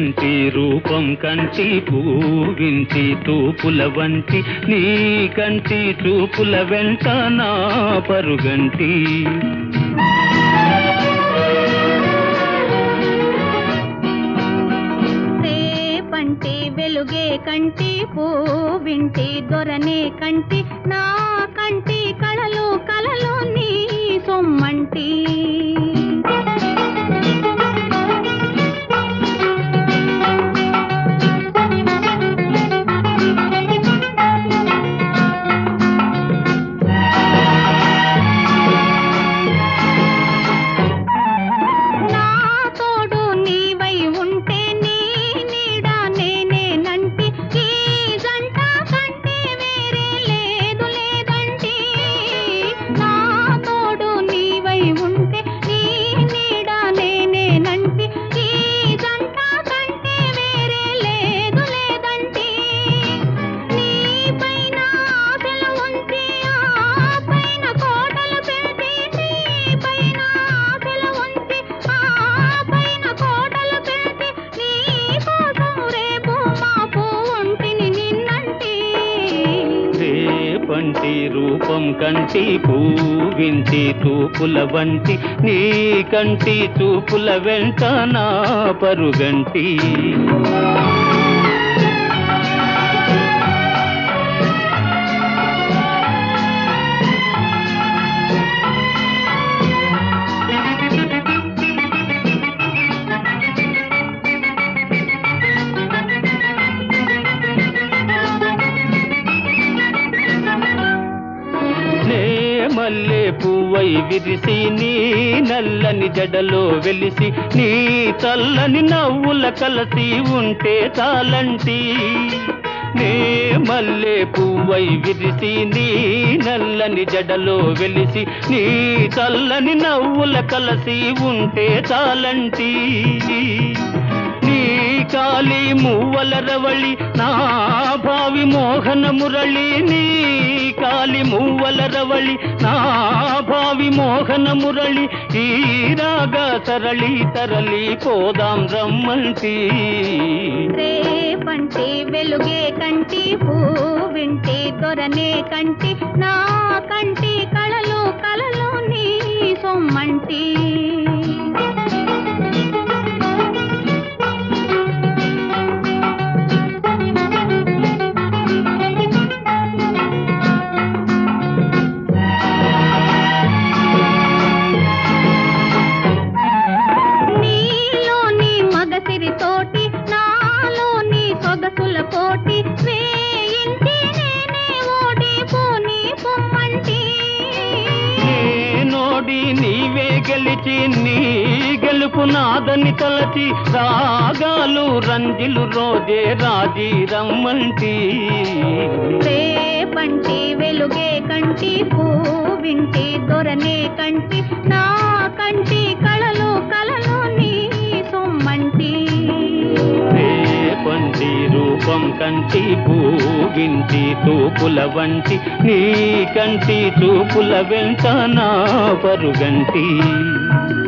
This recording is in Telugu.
పంటి రూపం కంటి పూవింటి తూపుల వంటి నీ కంటి చూపుల వెంట నా పరుగంటి పంటి వెలుగే కంటి పూవింటి దొరనే కంటి నా కంటి కళలు కళలు నీ సొమ్మంటి పంటి రూపం కంటి పూవింటి తూపుల వంటి నీ కంటి చూపుల వెంట నా పరుగంటి మల్లె పువ్వై విరిసి నీ నల్లని జడలో వెలిసి నీ చల్లని నవ్వుల కలసి ఉంటే చాలంటి నే మల్లె పువ్వై విరిసి నీ నల్లని జడలో వెలిసి నీ చల్లని నవ్వుల కలసి ఉంటే చాలంటి నీ కాలి మువ్వల రవళి నా భావి మోహన మురళి నీ కాలి మువ్వల రవళి నా భావి మోహన మురళి ఈ రాగ సరళి తరలి పోదాం రమ్మంటి పంటి వెలుగే కంటి పూవింటి దొరనే కంటి నా కంటి కళలు కళలు నీ సొమ్మంటి తోటి నాలోని సొగసుల కోటి వేయింటి నేనే ఓడిపోని పొమ్మంటి నోడి నీవే గెలిచి నీ గెలుపు నాదని తలచి రాగాలు రంజిలు రోజే రాజీ రమ్మంటి పంటి వెలుగే కంటి పూవింటి దొరనే కంటి నా కంటి కళలు కళలు నీ సొమ్మంటి పంటి రూపం కంటి పూవింటి తూపుల వంటి నీ కంటి చూపుల వెంట నా పరుగంటి